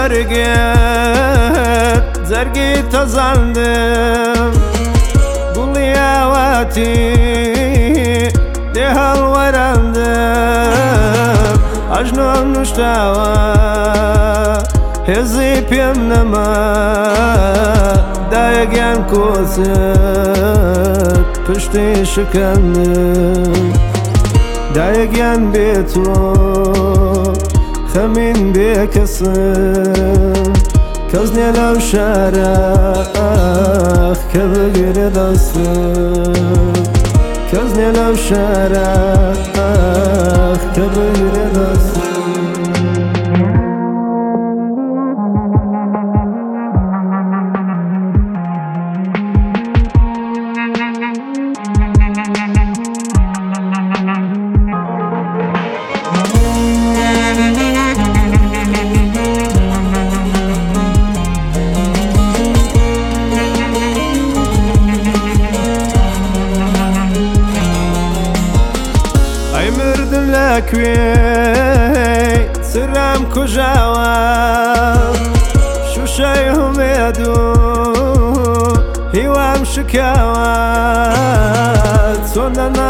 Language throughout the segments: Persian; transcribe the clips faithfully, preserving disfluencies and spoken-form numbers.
وەرگێت زەرگی تەزاندم گوڵیاواتی دێ هەڵوەراندم ئەژنۆم نوشتاوە هێزی پێم نەما دایەگیان کۆچت پشتی شکەندم دایەگیان بێتۆ خەمین بێ کەسم کەس نییە لەو شارە کە بگرێ دەستم کەس نییە لەو شارە کە بگرێ دەستم مردم لەکوێ سرم کوژاوە شوشەی هەمێد و هیوام شکاوە چۆن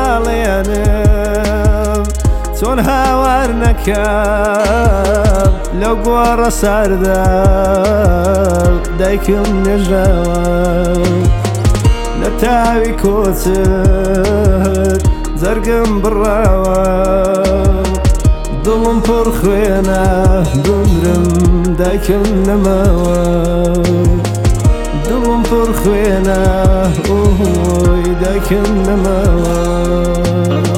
نەناڵێنم چۆن هاوار نەکەم لەو گۆڕە ساردا دایکم نێژاوە لە تاوی کۆچت زەرگم بڕاوە دڵم پڕ خوێنە بمرم دایکم نەماوە دڵم پڕ خوێنە ئۆی دایکم نەماوە